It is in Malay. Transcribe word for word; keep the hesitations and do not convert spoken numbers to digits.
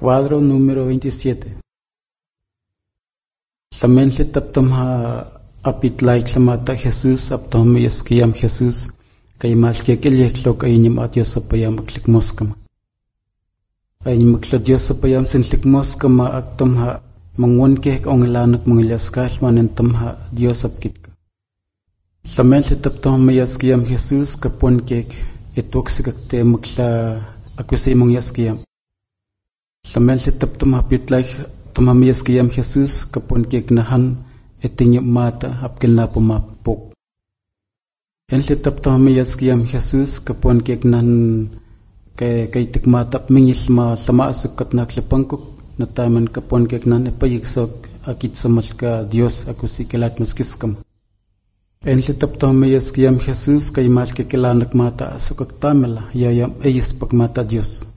Cuadro número veintisiete. Tlamen tlitaptom ha apitlaik tlamata Jesús aptom yaskiyam Jesús kaymalkekeliektlok aynim at Dios apayam aklikmoskama. Aynim akla Dios apayam sinlikmoskama aktom ha mangwankek ongelanak mangilaskal manentom ha Dios apkitka. Tlamen tlitaptom yaskiyam Jesús kaponkek etwaksikakte makla akwisimong yaskiyam. Tlamen tlitaptom apitlaik Toma yaskiyam Jesús kapon kek nahan etinyo mata apkelnapomapok. En tlitap toma yaskiyam Jesús kapon kek nahan kay kay tikmatap mingis ma sama asukat na klepankok nataman kapon kek nahan epayiksok akitsamal ka Dios akusikilat maskiskam. En tlitap toma yaskiyam Jesús kay mal kekelanak mata asukak tamela yayam eyis pagmata Dios.